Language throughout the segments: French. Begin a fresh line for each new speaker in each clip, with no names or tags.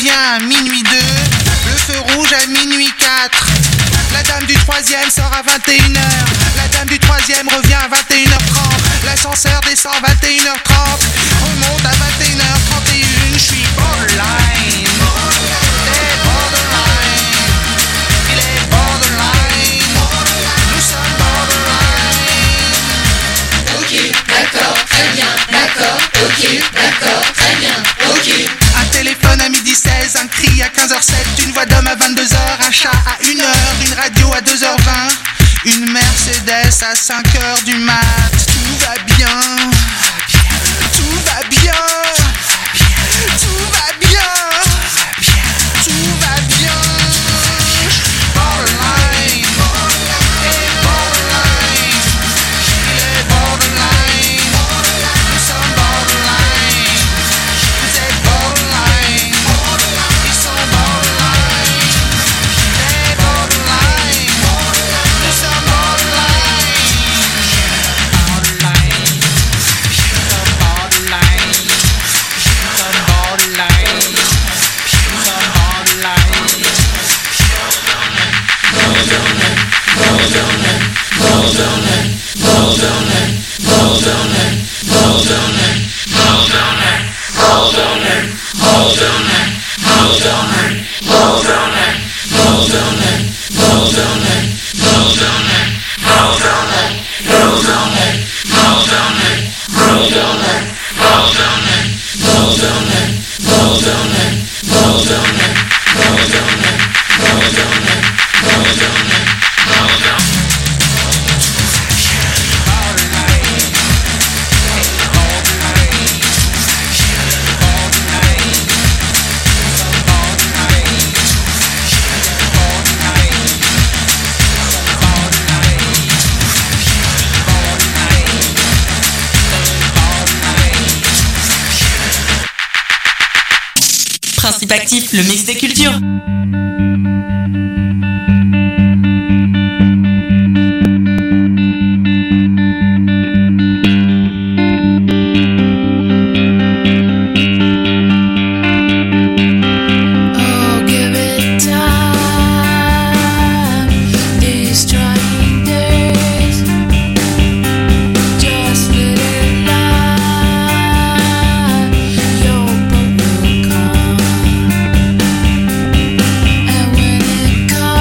revient à minuit 2, le feu rouge à minuit 4. La dame du troisième sort à 21h, la dame du troisième revient à 21h30. L'ascenseur descend à 21h30, remonte à 21h31. Je suis borderline, c'est borderline, il est borderline, nous sommes borderline.
Ok, d'accord, très bien, d'accord, ok, d'accord, très bien, ok.
Un téléphone à 12h16, un cri à 15h07, une voix d'homme à 22h, un chat à 1h, une radio à 2h20, une Mercedes à 5h du mat. Tout va bien, tout va bien, tout va bien, tout va bien. Borderline, et borderline, il est borderline, nous sommes borderline, vous êtes borderline, ils sont borderline, et borderline, nous sommes borderline,
Principe actif, le mix des cultures.
And when it comes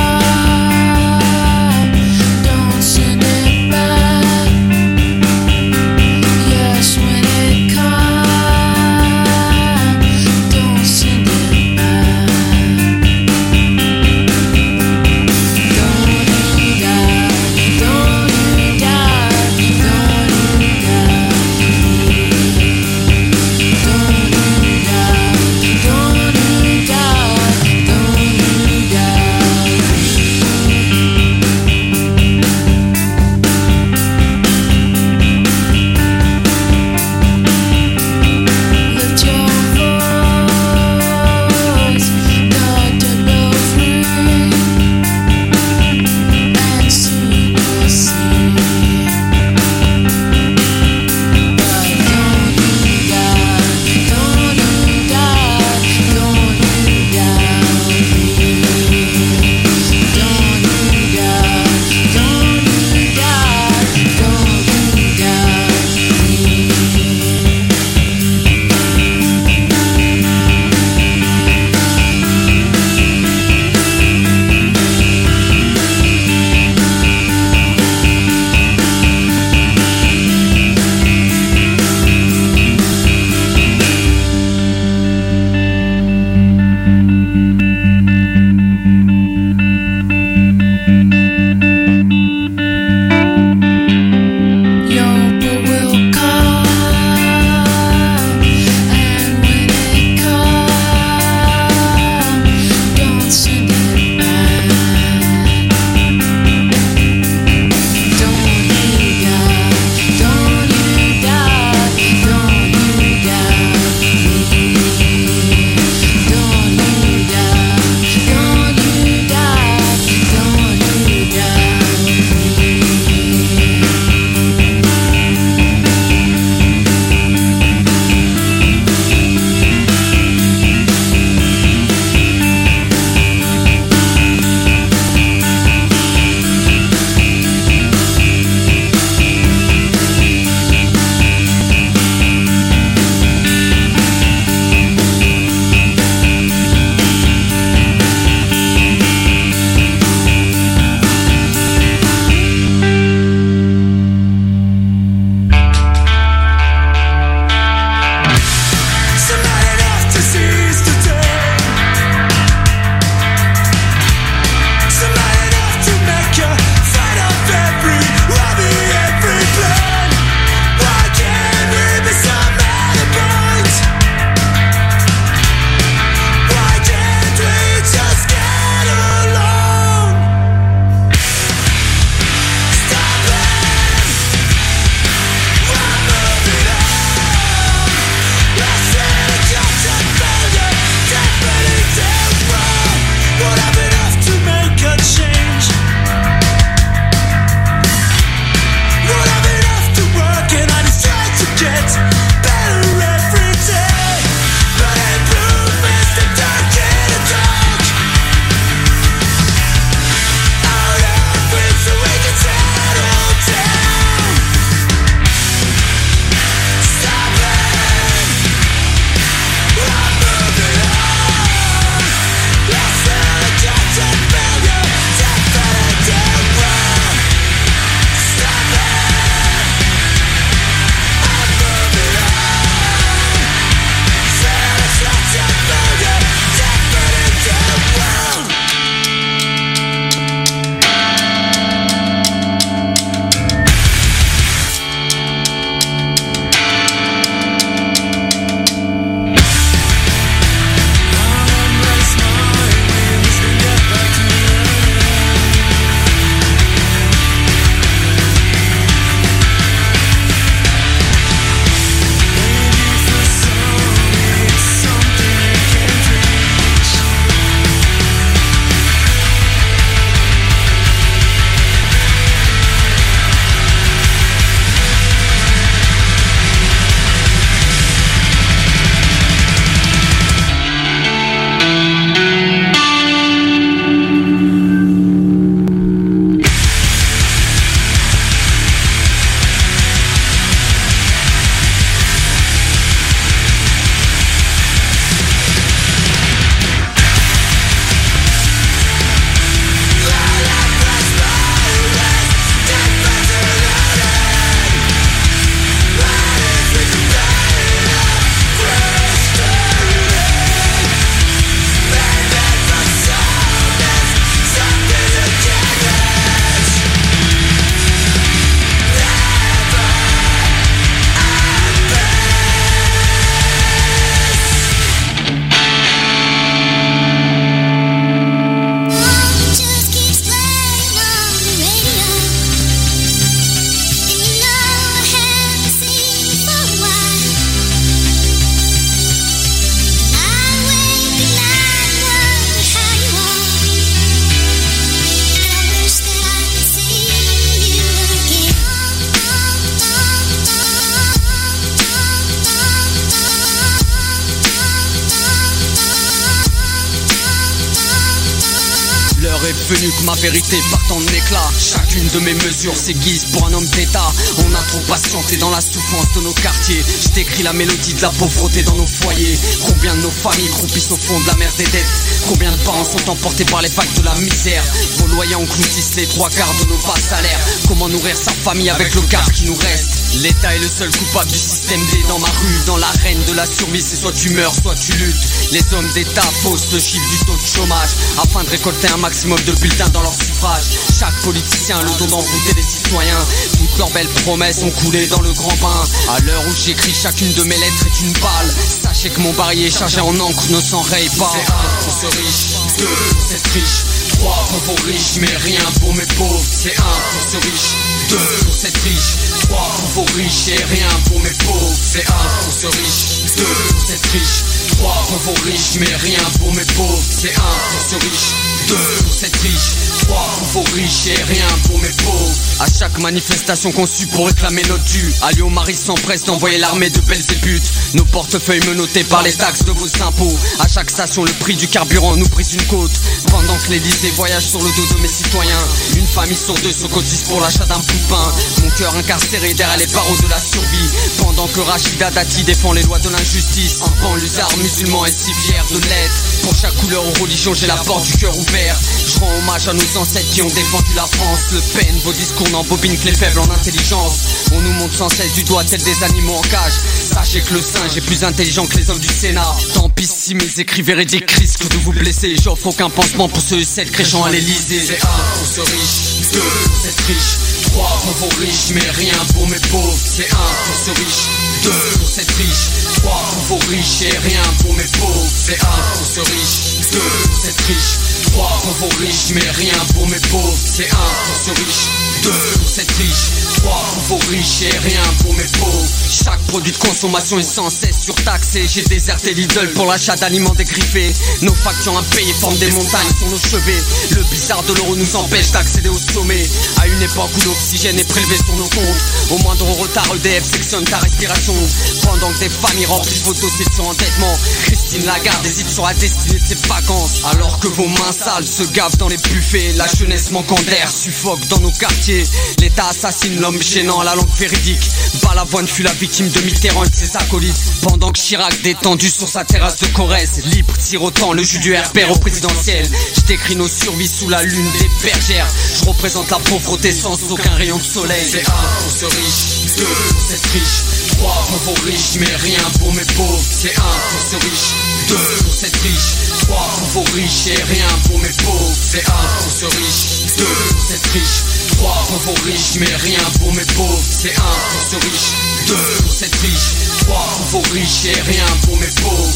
L'heure est venue que ma vérité parte en éclat. Chacune de mes mesures s'aiguise pour un homme d'état. On a trop patienté dans la souffrance de nos quartiers. Je t'écris la mélodie de la pauvreté dans nos foyers. Combien de nos familles croupissent au fond de la mer des dettes? Combien de parents sont emportés par les vagues de la misère? Vos loyers engloutissent les 3/4 de nos bas salaires. Comment nourrir sa famille avec le quart qui nous reste? L'État est le seul coupable du système D. Dans ma rue, dans l'arène de la survie, c'est soit tu meurs, soit tu luttes. Les hommes d'État faussent le chiffre du taux de chômage afin de récolter un maximum de bulletins dans leur suffrage. Chaque politicien a le don d'envoûter les citoyens. Toutes leurs belles promesses ont coulé dans le grand bain. À l'heure où j'écris, chacune de mes lettres est une balle. Sachez que mon barillet chargé en encre ne s'enraye pas. C'est 1 pour ce riche, 2 pour cette riche, 3 pour vos riches, mais rien pour mes pauvres. C'est 1 pour ce riche, 2 pour cette riche, 3 pour vos riches et rien pour mes pauvres. C'est 1 pour ce riche, 2 pour cette riche, 3 pour vos riches, mais rien pour mes pauvres. C'est 1 pour ce riche, 2 pour cette riche, 3 pour vos riches et rien pour mes pauvres. À chaque manifestation conçue pour réclamer notre dû, Ali Omari s'empresse d'envoyer l'armée de Belzébuth. Nos portefeuilles menottés par les taxes de vos impôts. À chaque station, le prix du carburant nous brise une côte. Pendant que l'Élysée voyage sur le dos de mes citoyens, une famille sur deux se cotise pour l'achat d'un poupin. Mon cœur incarcéré derrière les barreaux de la survie. Pendant que Rachida Dati défend les lois de l'injustice. Un banlieusard musulman est si fier de l'être. Pour chaque couleur ou religion, j'ai la porte du cœur ouvert. Je rends hommage à nos ancêtres qui ont défendu la France. Le Pen, vos discours n'embobinent que les faibles en intelligence. On nous montre sans cesse du doigt tels des animaux en cage. Sachez que le singe est plus intelligent que les hommes du Sénat. Tant pis si mes écrits véridiques risquent de vous blesser. J'offre aucun pansement pour ceux et celles crêchant à l'Elysée. C'est 1 pour ce riche, 2 pour cette riche, 3 pour vos riches, mais rien pour mes pauvres. C'est 1 pour ce riche, 2 pour cette riche, 3 pour vos riches et rien pour mes pauvres. C'est 1 pour ce riche, 2 pour cette riche, 3 pour vos riches, mais rien pour mes pauvres. C'est 1 pour ce riche, 2 pour cette riche, 3 pour vos riches et rien pour mes pauvres. Chaque produit de consommation est sans cesse surtaxé. J'ai déserté Lidl pour l'achat d'aliments dégriffés. Nos factures impayées forment des montagnes sur nos cheveux. Le bizarre de l'euro nous empêche d'accéder au sommet. À une époque où l'oxygène est prélevé sur nos comptes, au moindre retard EDF sectionne ta respiration. Pendant que des familles remplissent vos dossiers de surendettement, Christine Lagarde hésite sur la destinée de ses vacances. Alors que vos mains sales se gavent dans les buffets, la jeunesse manquant d'air suffoque dans nos quartiers. L'État assassine l'homme gênant, la langue véridique. Balavoine fut la victime de Mitterrand et de ses acolytes. Pendant que Chirac détendu sur sa terrasse de Corrèze, libre tirotant le jus du RPR au présidentiel. Je décris nos survies sous la lune des bergères. Je représente la pauvreté sans aucun rayon de soleil. C'est 1 pour ce riche, 2 pour cette riche, 3 pour vos riches, mais rien pour mes pauvres. C'est 1 pour ce riche, 2 pour cette riche, 3 pour vos riches et rien pour mes pauvres. C'est 1 pour ce riche, 2 pour cette riche, 3 pour vos riches, mais rien pour mes pauvres. C'est 1 pour ce riche, 2 pour cette riche, 3 pour vos riches et rien pour mes pauvres.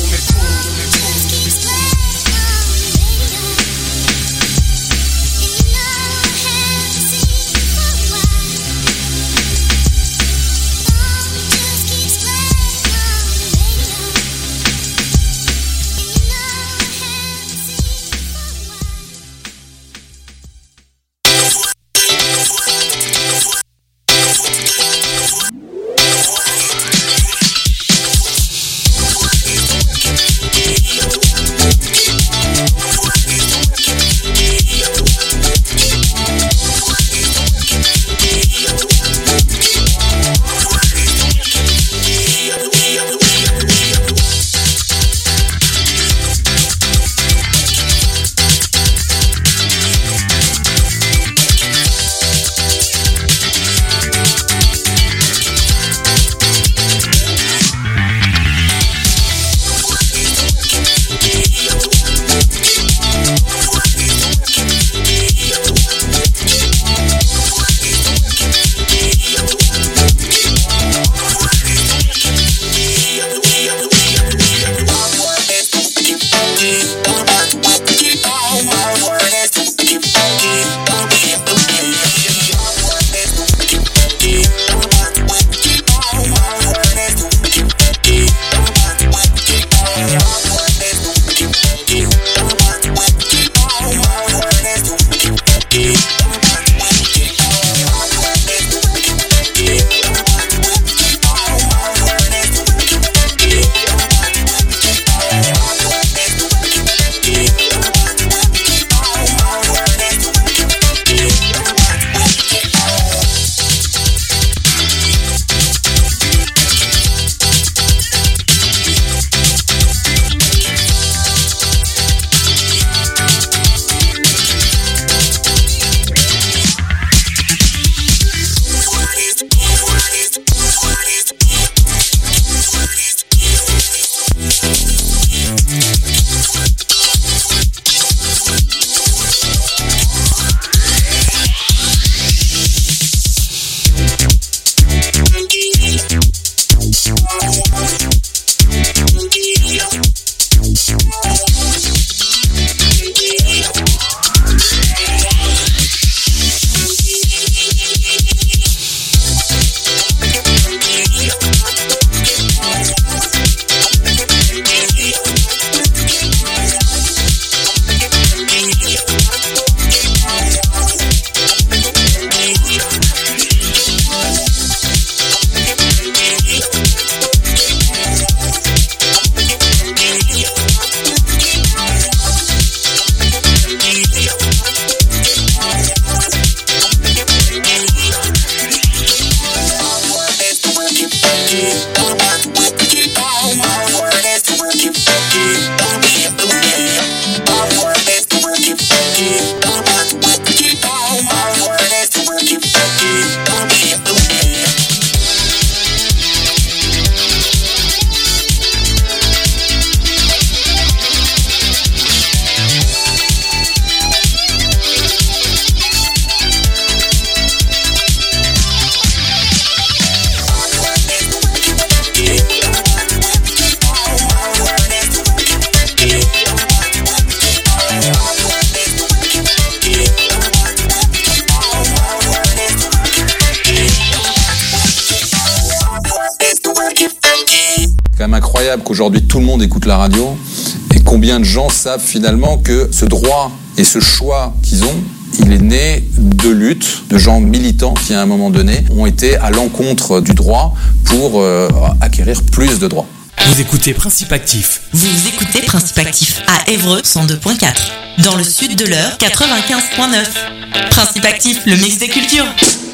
même incroyable qu'aujourd'hui tout le monde écoute la radio. Et combien de gens savent finalement que ce droit et ce choix qu'ils ont, il est né de luttes de gens militants qui, à un moment donné, ont été à l'encontre du droit pour acquérir plus de droits.
Vous écoutez Principe Actif.
Vous écoutez Principe Actif à Évreux 102.4. Dans le sud de l'Eure 95.9. Principe Actif, le mix des cultures.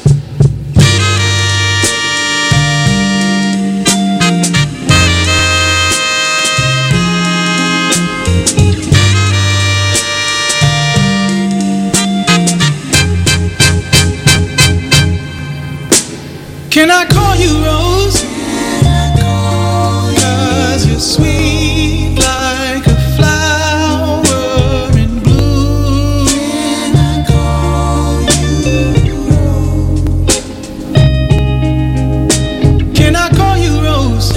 Can I call you Rose? 'Cause you're sweet like a flower in bloom. Can I call you Rose? Can I call you Rose?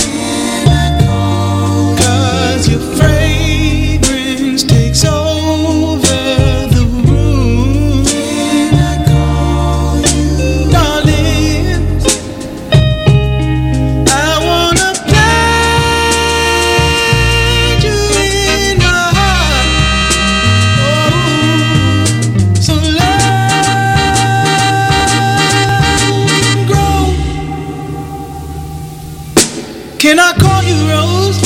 'Cause your fragrance takes over the room. Can I call you, darling? Can I call you Rose?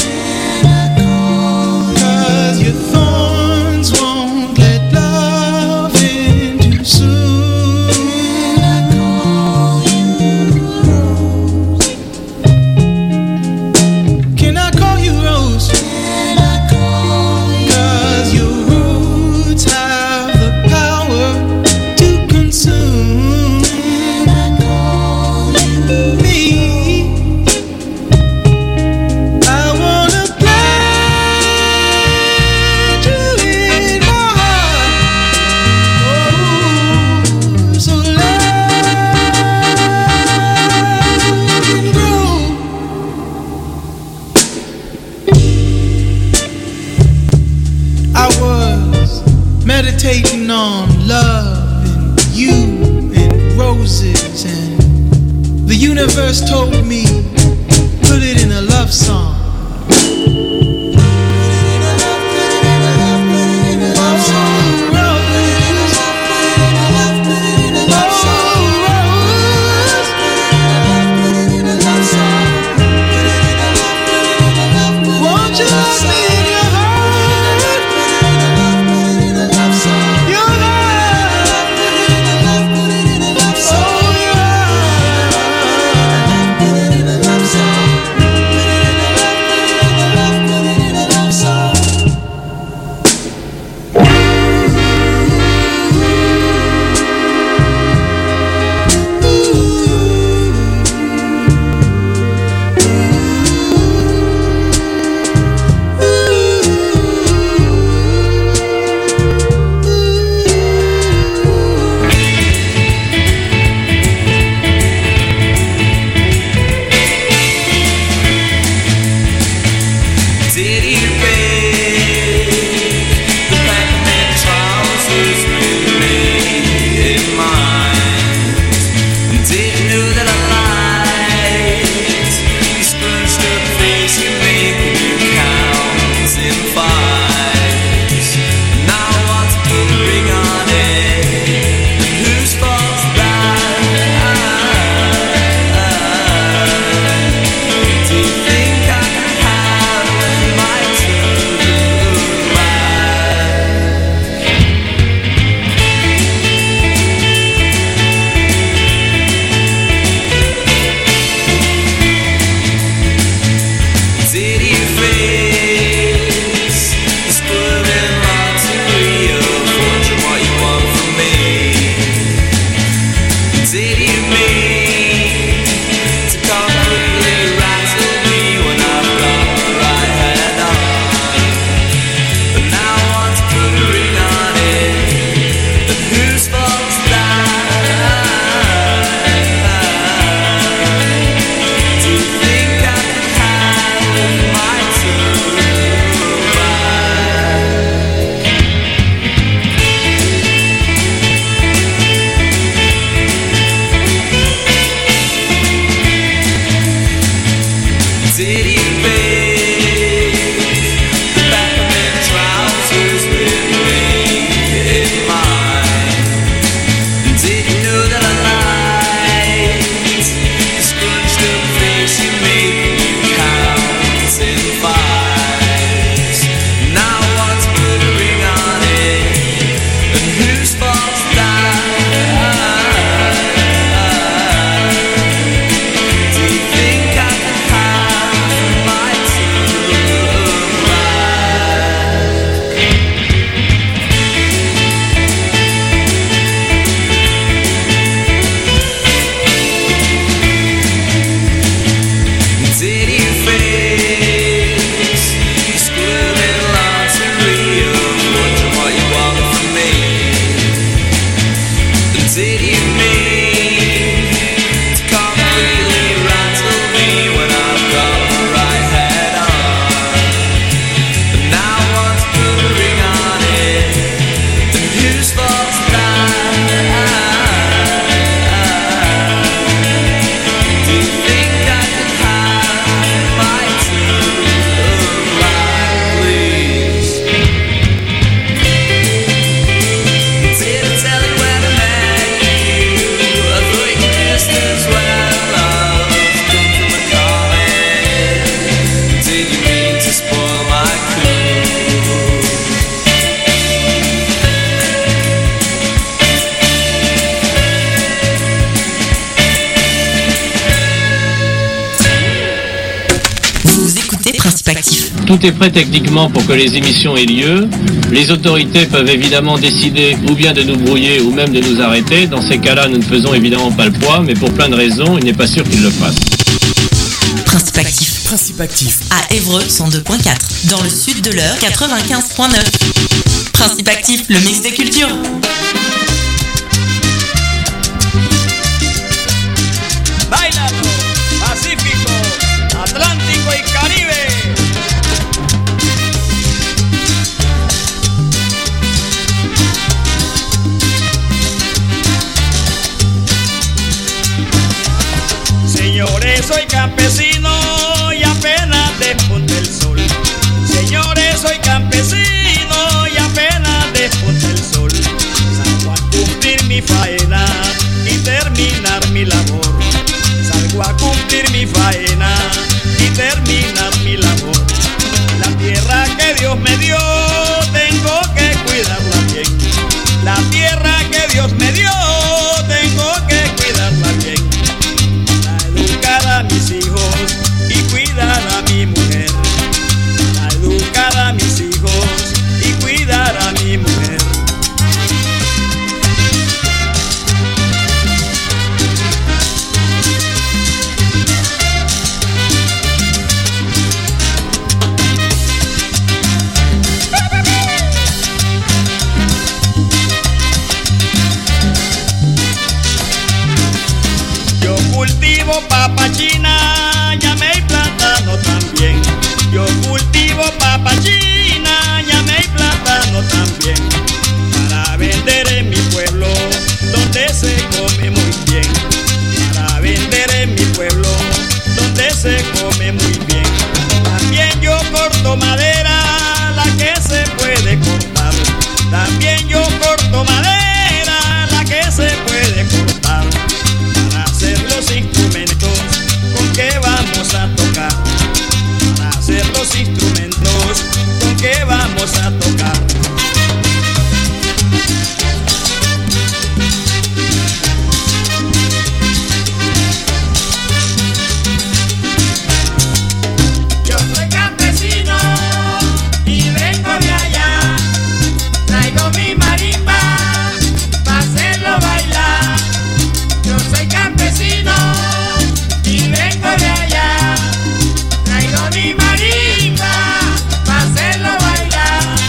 'Cause your thorns won't let love in too soon. Can I call you Rose? Can I call you Rose? 'Cause your roots have the power to consume me. Meditating on love and you and roses, and the universe told me put it in a love song.
Tout est prêt techniquement pour que les émissions aient lieu. Les autorités peuvent évidemment décider ou bien de nous brouiller ou même de nous arrêter. Dans ces cas-là, nous ne faisons évidemment pas le poids, mais pour plein de raisons, il n'est pas sûr qu'ils le fassent.
Principe actif à Évreux 102.4. Dans le sud de l'Eure 95.9. Principe actif, le mix des cultures.
Bailalo, Pacífico, Atlántico y Caribe. Señores, soy campesino y apenas despunta el sol. Señores, soy campesino y apenas despunta el sol. Salgo a cumplir mi faena y terminar mi labor. Salgo a cumplir mi faena y terminar mi labor. La tierra que Dios me dio, tengo que cuidarla bien. La tierra que Dios me dio, tengo que cuidarla bien. Para educar a mis hijos y cuidar a mi mujer. Para educar a mis hijos y cuidar a mi mujer. Cultivo papa china, ñame y plátano también. Yo cultivo papa china, ñame y plátano también. Para vender en mi pueblo, donde se come muy bien. Para vender en mi pueblo, donde se come muy bien. También yo corto madera, la que se puede cortar. También yo corto madera, la que se puede cortar. Los instrumentos con que vamos a tocar, para hacer los instrumentos con que vamos a tocar. Yo soy campesino y vengo de allá, traigo mi marimba para hacerlo bailar. Yo soy campesino y vengo de allá, traigo mi marimba para hacerlo bailar.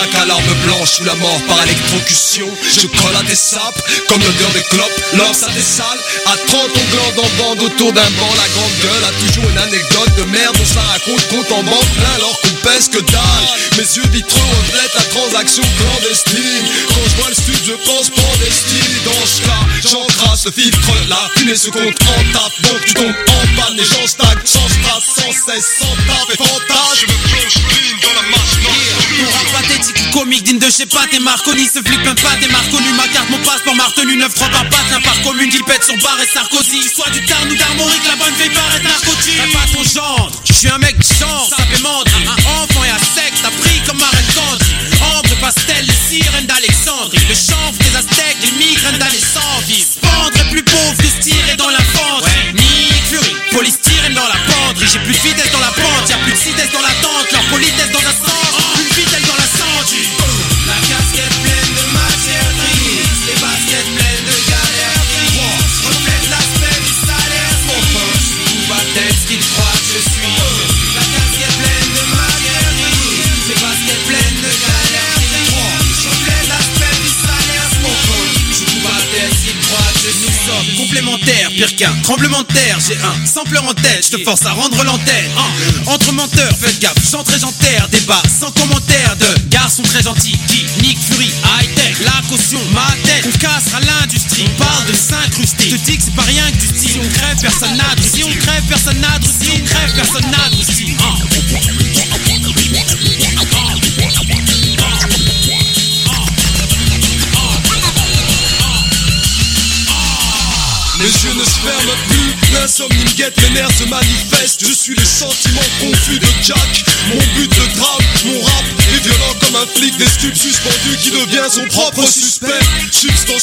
5 à l'arme blanche ou la mort par électrocution. Je colle à tes sapes, comme l'odeur des clopes. L'or ça dessale, à 30 on glande en bande autour d'un banc. La grande gueule a toujours une anecdote de merde. On se la raconte, compte en banque plein alors qu'on pèse que dalle. Mes yeux vitreux reflètent la transaction clandestine. Quand je vois le sud je pense Pandestine. Dans ce cas, j'encrasse le filtre, la fumée se compte en tape. Donc tu tombes en panne, les gens stagnent, sans strass, sans cesse, sans tape et fantasme. Je me plonge clean dans la masse blanche.
Mon rap pathétique ou comique, digne de chez Pat et Marconi. Ce flic plein de pattes et Marconi. Ma carte, mon passeport, ma retenue, 9-3 par patte. L'impart commune qui pète sur Barre et Sarkozy. Soit du Tarn ou d'Armorique, la bonne vieille paraît narcotique. T'as pas ton gendre, je suis un mec qui chante, ça fait mentir. Enfant et à sec, t'as pris comme Marraine Candy. Ambre, pastel, les sirènes d'Alexandrie. Le chanvre des Aztèques, les migraines d'Alessandrie. Pendre est plus pauvre que tirer dans l'infanterie. Nick Fury, polystyrène dans la penderie. J'ai plus de vitesse dans la pente, y'a plus de vitesse dans la tente. Leur politesse dans un sens, une vitesse dans la cendue. La casquette pleine de matière grise, les baskets pleines de galères grises. Reflète l'aspect du salaire, mon poche. Tout va être ce qu'il croit que je suis. La casquette pleine de matière grise, les baskets pleines de galères grises. Reflète l'aspect du salaire, mon poche. Tout va être ce qu'il croit que je suis. Nous sommes complémentaires, pire qu'un tremblement de terre. J'ai un sampleur en tête, je te force à rendre l'antenne. Entre menteurs, faites gaffe, j'entre et j'enterre. Débat sans commentaire de garçons très gentils qui Nick Fury, high-tech, la caution, ma tête. On cassera l'industrie, on parle de s'incruster. Je te dis que c'est pas rien que du style. Si on crève, personne n'a de si on crève, personne n'a de si on crève, personne n'a de si.
Mes yeux ne se ferment plus, l'insomnie me guette, les nerfs se manifestent. Je suis les sentiments confus de Jack. Mon but de drame, mon rap est violent comme un flic. Des stupes suspendus qui devient son propre suspect. Substance